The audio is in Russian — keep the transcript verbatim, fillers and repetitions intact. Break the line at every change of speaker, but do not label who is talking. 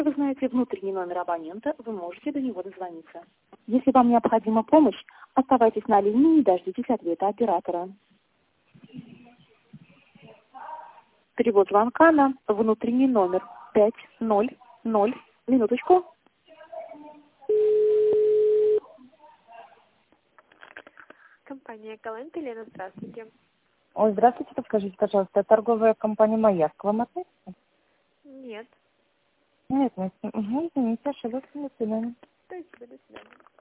Вы знаете внутренний номер абонента, вы можете до него дозвониться. Если вам необходима помощь, оставайтесь на линии и дождитесь ответа оператора. Перевод звонка на внутренний номер пять ноль ноль. Минуточку.
Компания Калент, Елена, здравствуйте.
Ой, здравствуйте, подскажите, пожалуйста, торговая компания «Маяк» к вам относится?
Нет.
Нет, нет. Угу, извините, ошиблась. До свидания.
Спасибо, до свидания.